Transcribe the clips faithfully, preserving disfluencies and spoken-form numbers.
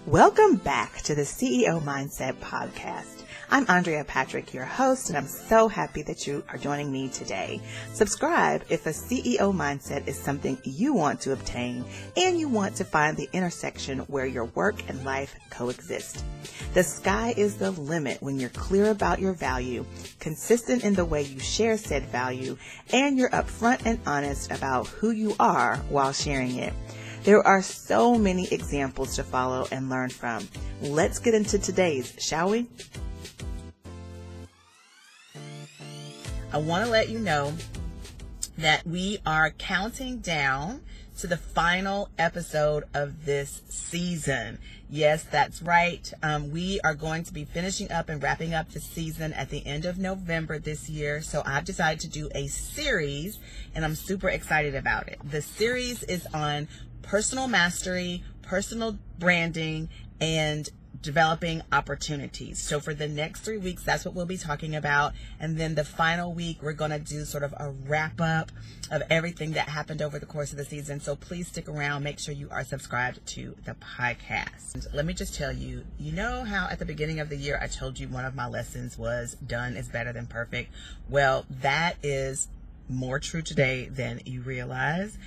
Welcome back to the C E O Mindset Podcast. I'm Andrea Patrick, your host, and I'm so happy that you are joining me today. Subscribe if a C E O mindset is something you want to obtain and you want to find the intersection where your work and life coexist. The sky is the limit when you're clear about your value, consistent in the way you share said value, and you're upfront and honest about who you are while sharing it. There are so many examples to follow and learn from. Let's get into today's, shall we? I want to let you know that we are counting down to the final episode of this season. Yes, that's right. Um, we are going to be finishing up and wrapping up the season at the end of November this year. So I've decided to do a series, and I'm super excited about it. The series is on personal mastery, personal branding, and developing opportunities. So for the next three weeks, that's what we'll be talking about. And then the final week, we're going to do sort of a wrap up of everything that happened over the course of the season. So please stick around. Make sure you are subscribed to the podcast. Let me just tell you, you know how at the beginning of the year, I told you one of my lessons was done is better than perfect. Well, that is more true today than you realize.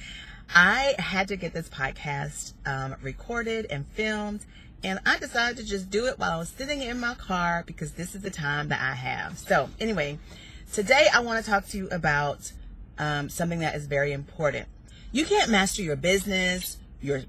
I had to get this podcast um, recorded and filmed, and I decided to just do it while I was sitting in my car because this is the time that I have. So anyway, today I want to talk to you about um, something that is very important. You can't master your business, your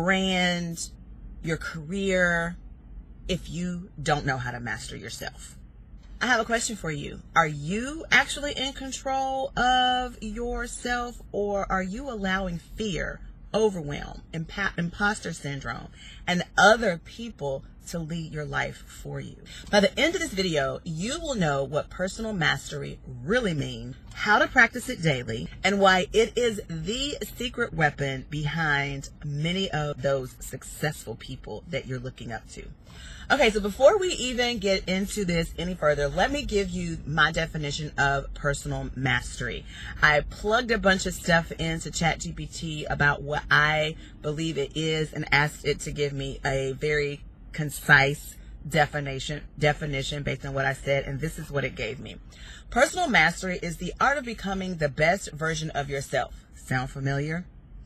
brand, your career if you don't know how to master yourself. I have a question for you. Are you actually in control of yourself, or are you allowing fear, overwhelm, impa- imposter syndrome, and other people to lead your life for you? By the end of this video, you will know what personal mastery really means, how to practice it daily, and why it is the secret weapon behind many of those successful people that you're looking up to. Okay, so before we even get into this any further, let me give you my definition of personal mastery. I plugged a bunch of stuff into ChatGPT about what I believe it is and asked it to give me a very concise definition definition based on what I said, and this is what it gave me. Personal mastery is the art of becoming the best version of yourself. Sound familiar?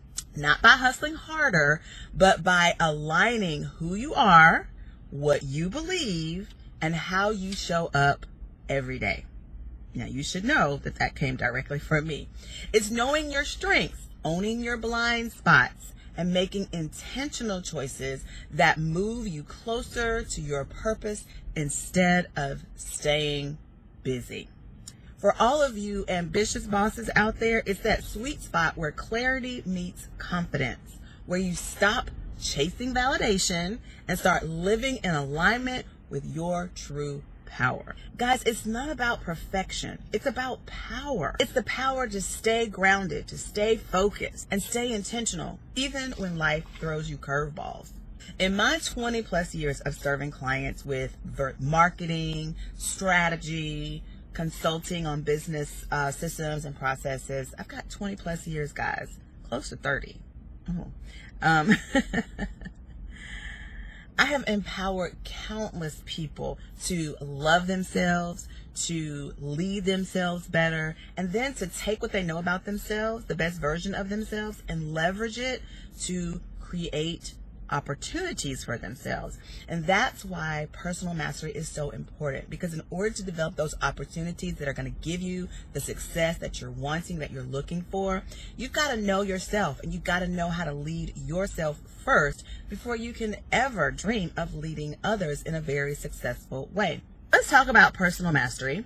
Not by hustling harder, but by aligning who you are, what you believe, and how you show up every day. Now, you should know that that came directly from me. It's knowing your strengths, owning your blind spots, and making intentional choices that move you closer to your purpose instead of staying busy. For all of you ambitious bosses out there, it's that sweet spot where clarity meets confidence, where you stop chasing validation and start living in alignment with your true power. Guys, it's not about perfection. It's about power. It's the power to stay grounded, to stay focused, and stay intentional, even when life throws you curveballs. In my twenty plus years of serving clients with marketing, strategy, consulting on business uh, systems and processes, I've got twenty plus years, guys, close to thirty. Oh. Um, I have empowered countless people to love themselves, to lead themselves better, and then to take what they know about themselves, the best version of themselves, and leverage it to create opportunities for themselves. And that's why personal mastery is so important, because in order to develop those opportunities that are going to give you the success that you're wanting, that you're looking for, you've got to know yourself, and you've got to know how to lead yourself first before you can ever dream of leading others in a very successful way. Let's talk about personal mastery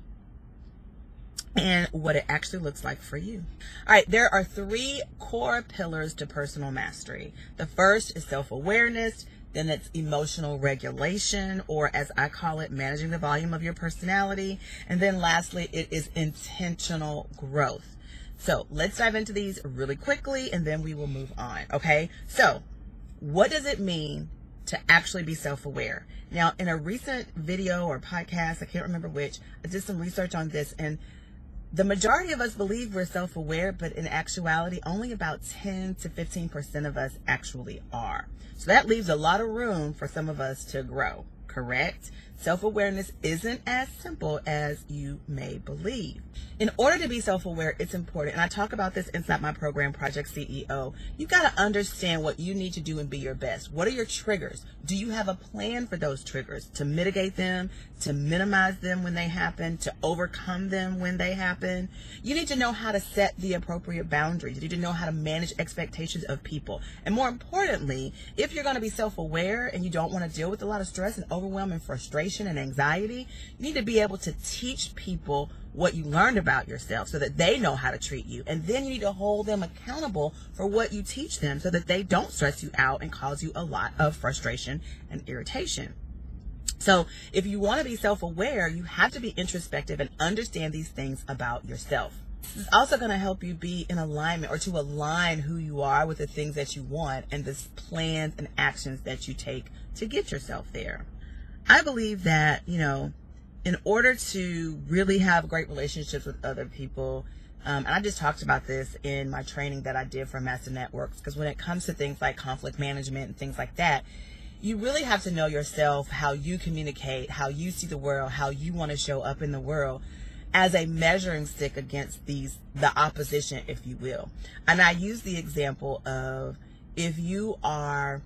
and what it actually looks like for you. All right, there are three core pillars to personal mastery. The first is self-awareness, then it's emotional regulation, or as I call it, managing the volume of your personality, and then lastly, it is intentional growth. So let's dive into these really quickly, and then we will move on, okay? So what does it mean to actually be self-aware? Now, in a recent video or podcast, I can't remember which, I did some research on this, and The majority of us believe we're self-aware, but in actuality, only about ten to fifteen percent of us actually are. So that leaves a lot of room for some of us to grow, correct? Self-awareness isn't as simple as you may believe. In order to be self-aware, it's important, and I talk about this inside my program, Project C E O, you got to understand what you need to do and be your best. What are your triggers? Do you have a plan for those triggers to mitigate them, to minimize them when they happen, to overcome them when they happen? You need to know how to set the appropriate boundaries. You need to know how to manage expectations of people. And more importantly, if you're going to be self-aware and you don't want to deal with a lot of stress and overwhelm and frustration and anxiety, you need to be able to teach people what you learned about yourself so that they know how to treat you. And then you need to hold them accountable for what you teach them so that they don't stress you out and cause you a lot of frustration and irritation. So if you want to be self-aware, you have to be introspective and understand these things about yourself. This is also going to help you be in alignment, or to align who you are with the things that you want and the plans and actions that you take to get yourself there. I believe that, you know, in order to really have great relationships with other people, um, and I just talked about this in my training that I did for Master Networks, because when it comes to things like conflict management and things like that, you really have to know yourself, how you communicate, how you see the world, how you want to show up in the world as a measuring stick against these, the opposition, if you will. And I use the example of, if you are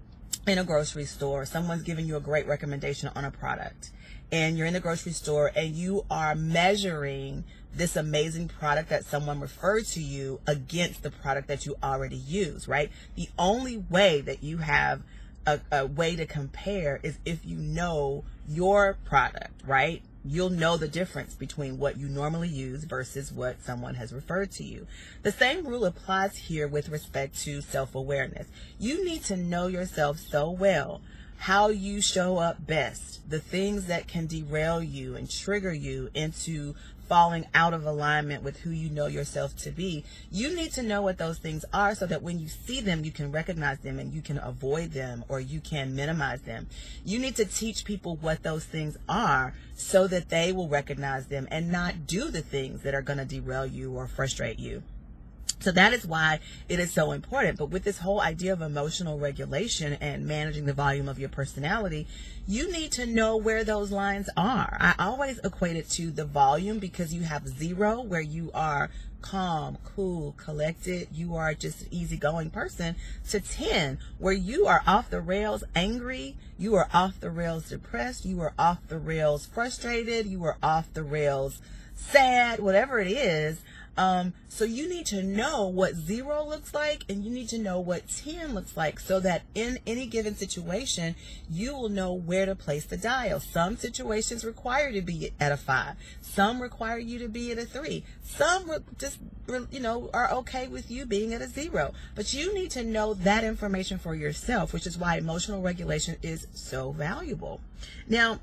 in a grocery store, someone's giving you a great recommendation on a product, and you're in the grocery store and you are measuring this amazing product that someone referred to you against the product that you already use, right? The only way that you have a, a way to compare is if you know your product, right? You'll know the difference between what you normally use versus what someone has referred to you. The same rule applies here with respect to self-awareness. You need to know yourself so well, how you show up best, the things that can derail you and trigger you into falling out of alignment with who you know yourself to be. You need to know what those things are so that when you see them, you can recognize them and you can avoid them, or you can minimize them. You need to teach people what those things are so that they will recognize them and not do the things that are going to derail you or frustrate you. So that is why it is so important. But with this whole idea of emotional regulation and managing the volume of your personality, you need to know where those lines are. I always equate it to the volume, because you have zero, where you are calm, cool, collected, you are just an easygoing person, to ten, where you are off the rails angry, you are off the rails depressed, you are off the rails frustrated, you are off the rails sad, whatever it is. Um, so you need to know what zero looks like, and you need to know what ten looks like, so that in any given situation, you will know where to place the dial. Some situations require you to be at a five. Some require you to be at a three. Some just, you know, are okay with you being at a zero. But you need to know that information for yourself, which is why emotional regulation is so valuable. Now,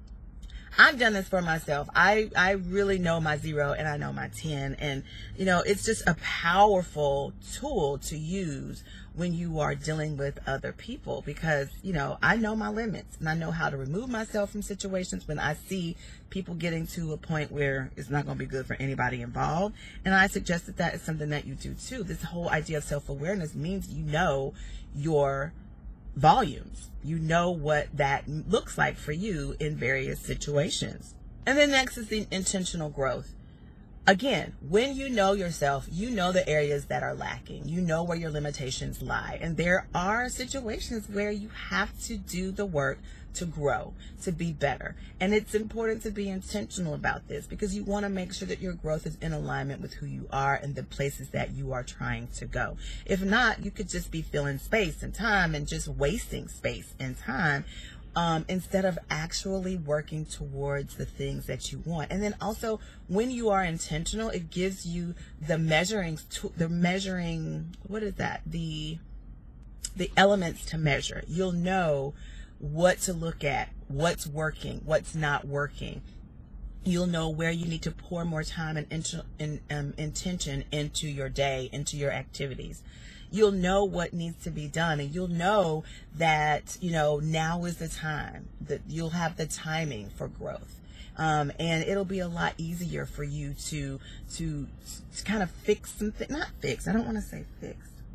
I've done this for myself. I, I really know my zero and I know my ten. And, you know, it's just a powerful tool to use when you are dealing with other people, because, you know, I know my limits and I know how to remove myself from situations when I see people getting to a point where it's not going to be good for anybody involved. And I suggest that that is something that you do too. This whole idea of self-awareness means you know your volumes. You know what that looks like for you in various situations. And then next is the intentional growth. Again, when you know yourself, you know the areas that are lacking. You know where your limitations lie. And there are situations where you have to do the work to grow, to be better. And it's important to be intentional about this, because you want to make sure that your growth is in alignment with who you are and the places that you are trying to go. If not, you could just be filling space and time and just wasting space and time, um, instead of actually working towards the things that you want. And then also, when you are intentional, it gives you the measuring, the measuring, what is that? The, the elements to measure. You'll know what to look at, what's working, what's not working. You'll know where you need to pour more time and in, in, um, intention into your day, into your activities. You'll know what needs to be done, and you'll know that, you know, now is the time, that you'll have the timing for growth. Um, and it'll be a lot easier for you to, to, to kind of fix something, not fix, I don't want to say fix.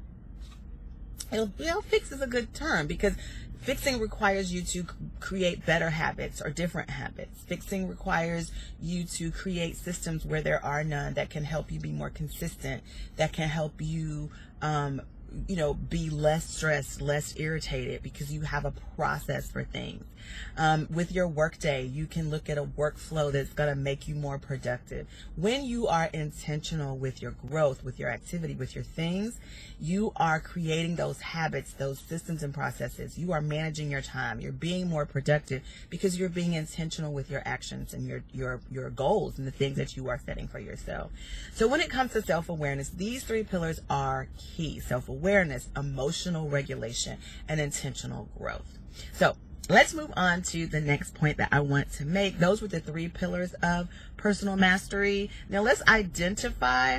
It'll, well, fix is a good term, because fixing requires you to create better habits or different habits. Fixing requires you to create systems where there are none, that can help you be more consistent, that can help you, um, you know, be less stressed, less irritated, because you have a process for things. Um, with your workday, you can look at a workflow that's going to make you more productive. When you are intentional with your growth, with your activity, with your things, you are creating those habits, those systems and processes. You are managing your time. You're being more productive because you're being intentional with your actions and your, your, your goals and the things that you are setting for yourself. So when it comes to self-awareness, these three pillars are key: self-awareness, emotional regulation, and intentional growth. So let's move on to the next point that I want to make. Those were the three pillars of personal mastery. Now let's identify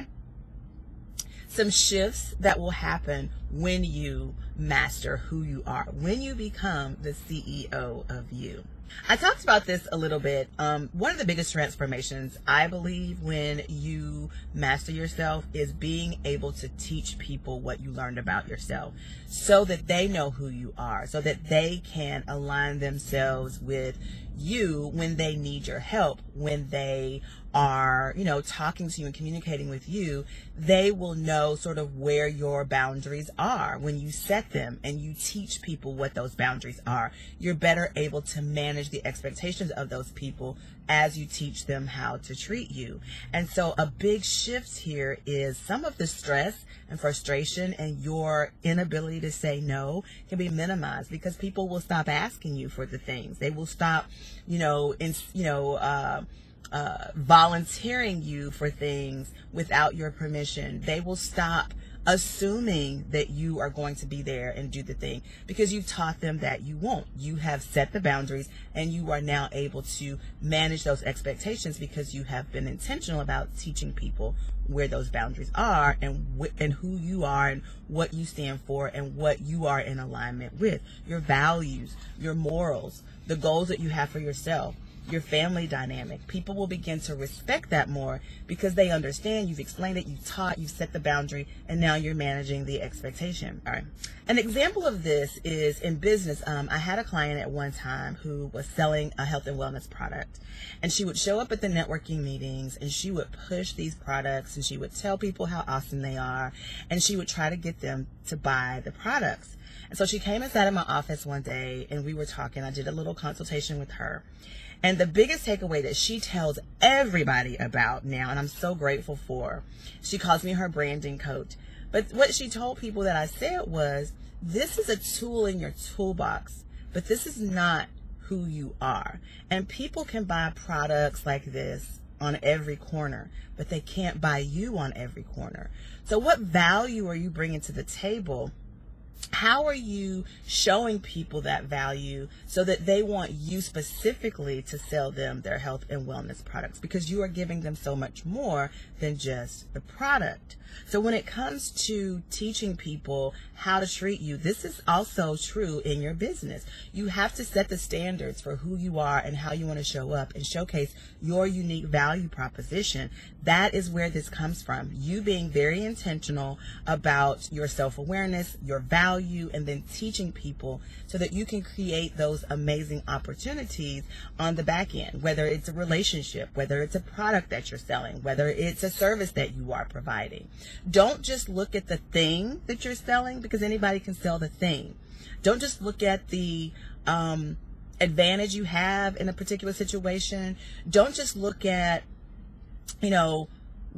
some shifts that will happen when you master who you are, when you become the C E O of you. I talked about this a little bit. Um, one of the biggest transformations, I believe, when you master yourself is being able to teach people what you learned about yourself, so that they know who you are, so that they can align themselves with you when they need your help, when they are, you know, talking to you and communicating with you. They will know sort of where your boundaries are. When you set them and you teach people what those boundaries are, you're better able to manage the expectations of those people as you teach them how to treat you. And so a big shift here is some of the stress and frustration and your inability to say no can be minimized, because people will stop asking you for the things. They will stop, you know, in, you know, uh, uh, volunteering you for things without your permission. They will stop assuming that you are going to be there and do the thing, because you've taught them that you won't. You have set the boundaries, and you are now able to manage those expectations because you have been intentional about teaching people where those boundaries are, and wh- and who you are, and what you stand for, and what you are in alignment with, your values, your morals, the goals that you have for yourself, your family dynamic. People will begin to respect that more because they understand you've explained it, you've taught, you've set the boundary, and now you're managing the expectation. All right. An example of this is in business. Um, I had a client at one time who was selling a health and wellness product, and she would show up at the networking meetings, and she would push these products, and she would tell people how awesome they are, and she would try to get them to buy the products. And so she came and sat in my office one day, and we were talking. I did a little consultation with her. And the biggest takeaway that she tells everybody about now, and I'm so grateful for, she calls me her branding coach. But what she told people that I said was, this is a tool in your toolbox, but this is not who you are. And people can buy products like this on every corner, but they can't buy you on every corner. So what value are you bringing to the table? How are you showing people that value so that they want you specifically to sell them their health and wellness products? Because you are giving them so much more than just the product. So when it comes to teaching people how to treat you, this is also true in your business. You have to set the standards for who you are and how you want to show up and showcase your unique value proposition. That is where this comes from. You being very intentional about your self-awareness, your value, and then teaching people so that you can create those amazing opportunities on the back end, whether it's a relationship, whether it's a product that you're selling, whether it's a service that you are providing. Don't just look at the thing that you're selling, because anybody can sell the thing. Don't just look at the um, advantage you have in a particular situation. Don't just look at, you know,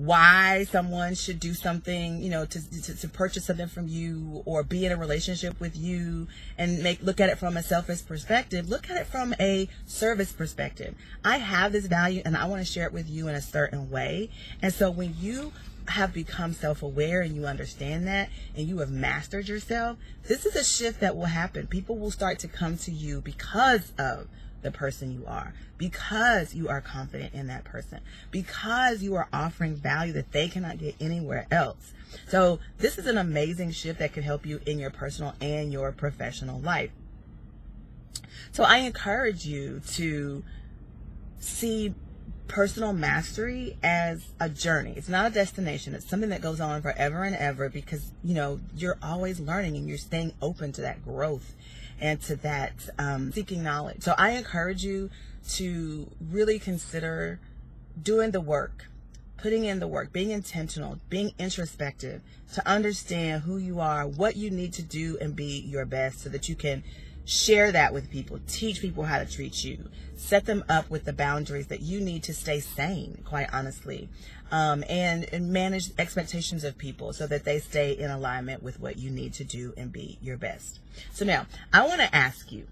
why someone should do something, you know, to, to to purchase something from you or be in a relationship with you, and make look at it from a selfish perspective. Look at it from a service perspective. I have this value and I want to share it with you in a certain way. And so when you have become self-aware and you understand that and you have mastered yourself, this is a shift that will happen. People will start to come to you because of the person you are, because you are confident in that person, because you are offering value that they cannot get anywhere else. So this is an amazing shift that could help you in your personal and your professional life. So I encourage you to see personal mastery as a journey. It's not a destination. It's something that goes on forever and ever, because, you know, you're always learning and you're staying open to that growth and to that um, seeking knowledge. So I encourage you to really consider doing the work, putting in the work, being intentional, being introspective, to understand who you are, what you need to do and be your best, so that you can share that with people, teach people how to treat you, set them up with the boundaries that you need to stay sane, quite honestly, um, and, and manage expectations of people so that they stay in alignment with what you need to do and be your best. So now, I want to ask you,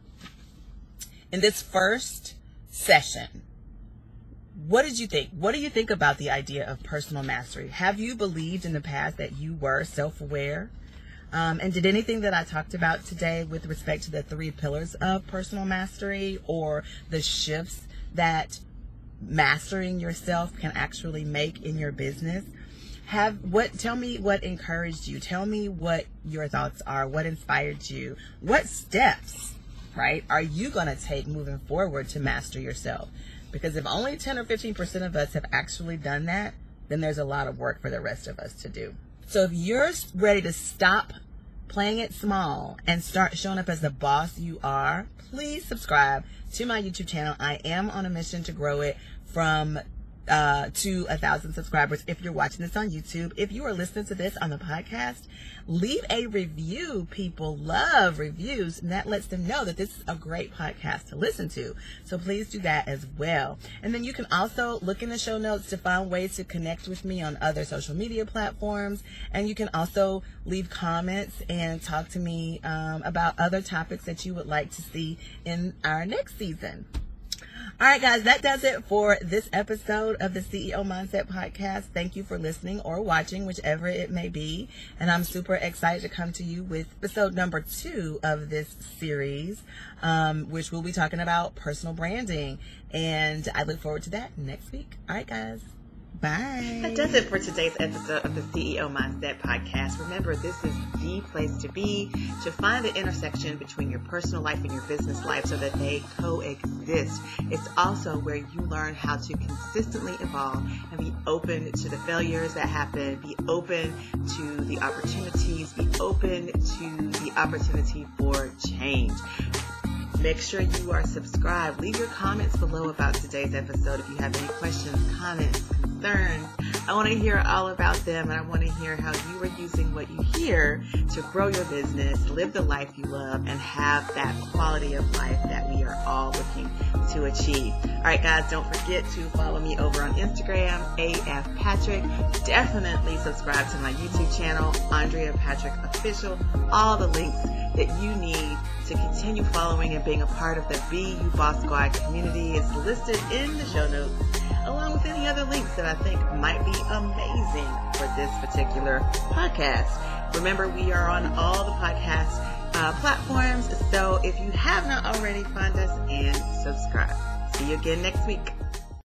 in this first session, what did you think? What do you think about the idea of personal mastery? Have you believed in the past that you were self-aware? Um, and did anything that I talked about today with respect to the three pillars of personal mastery, or the shifts that mastering yourself can actually make in your business, have what, tell me what encouraged you. Tell me what your thoughts are, what inspired you, what steps, right, are you going to take moving forward to master yourself? Because if only ten or fifteen percent of us have actually done that, then there's a lot of work for the rest of us to do. So if you're ready to stop playing it small and start showing up as the boss you are, please subscribe to my YouTube channel. I am on a mission to grow it from uh, to a thousand subscribers. If you're watching this on YouTube, if you are listening to this on the podcast, leave a review. People love reviews, and that lets them know that this is a great podcast to listen to. So please do that as well. And then you can also look in the show notes to find ways to connect with me on other social media platforms. And you can also leave comments and talk to me um, about other topics that you would like to see in our next season. All right, guys, that does it for this episode of the C E O Mindset Podcast. Thank you for listening or watching, whichever it may be. And I'm super excited to come to you with episode number two of this series, um, which we'll be talking about personal branding. And I look forward to that next week. All right, guys. Bye. That does it for today's episode of the C E O Mindset Podcast. Remember, this is the place to be, to find the intersection between your personal life and your business life so that they coexist. It's also where you learn how to consistently evolve and be open to the failures that happen, be open to the opportunities, be open to the opportunity for change. Make sure you are subscribed. Leave your comments below about today's episode if you have any questions, comments, concerns. I want to hear all about them, and I want to hear how you are using what you hear to grow your business, live the life you love, and have that quality of life that we are all looking to achieve. All right, guys, don't forget to follow me over on Instagram, A F Patrick. Definitely subscribe to my YouTube channel, Andrea Patrick Official. All the links that you need to continue following and being a part of the Be You Boss Squad community is listed in the show notes, along with any other links that I think might be amazing for this particular podcast. Remember, we are on all the podcast uh, platforms, so if you have not already, find us and subscribe. See you again next week.